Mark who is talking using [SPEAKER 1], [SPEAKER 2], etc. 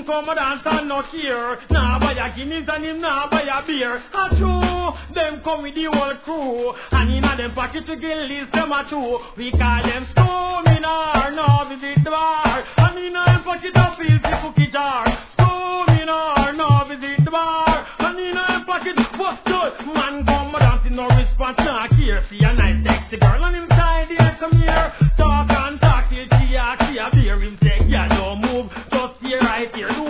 [SPEAKER 1] come a dance and no care. Nah buy a Guinness and him nah buy a beer. A true, them come with the whole crew. And in a them pocket to get list them a two. We call them Stominar, no visit the bar. And in a them pocket a filthy cookie jar. Stominar, no visit the bar. And in a them pocket busted. Man come a dance in no response, nah care. See a nice sexy girl and him side here, come here. Talk and talk till she a beer. Him say, yeah, don't move, just stay right here.